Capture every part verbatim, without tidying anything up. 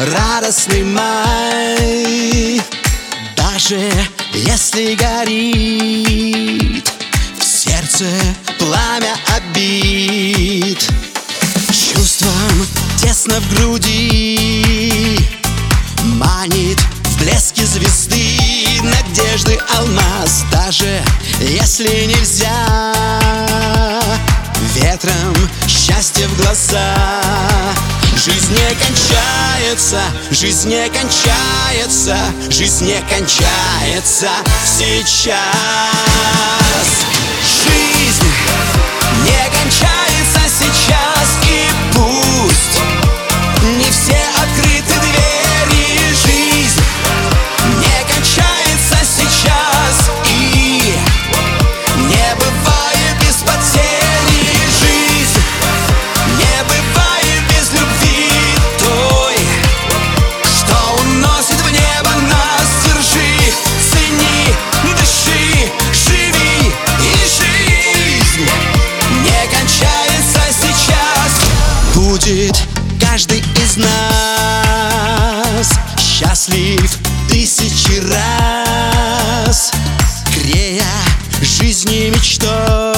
радостный май. Даже если горит в сердце пламя обид, чувством тесно в груди манит в блеске звезды надежды алмаз. Даже если нельзя ветром счастье в глаза, жизнь не кончается, жизнь не кончается, жизнь не кончается сейчас. Жизнь не кончается сейчас, и пусть не все открыты двери. Жизнь не кончается сейчас, и не бывает без потери. Жизнь не бывает без любви той, что уносит в небо нас. Держи, цени, дыши, живи, и жизнь не кончается сейчас. Будет каждый из нас счастлив тысячи раз, грея жизни мечтой,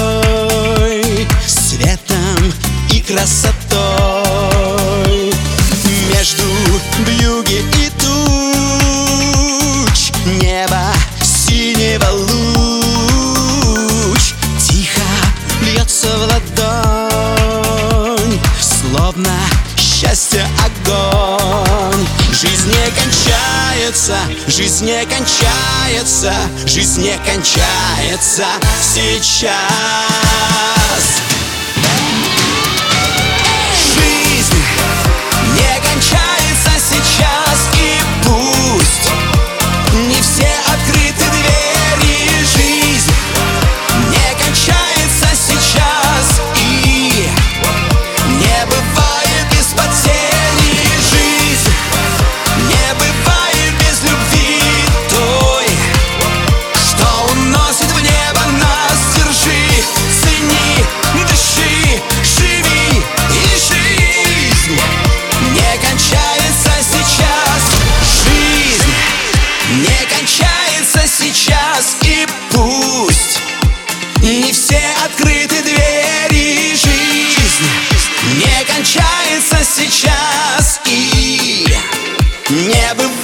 светом и красотой. Между вьюги и туч небо синего луч тихо льется в ладонь, словно счастье огонь. Жизнь не кончается, жизнь не кончается, жизнь не кончается сейчас. Жизнь не кончается сейчас, и пусть не все открыты двери. Жизнь не кончается сейчас, и не бывает без потери. Жизнь не бывает без любви той, что уносит в небо нас. Держи, цени, дыши, живи, и жизнь не кончается сейчас. Жизнь не кончается сейчас, и пусть не все открыты двери. Жизнь не кончается сейчас, и не бывает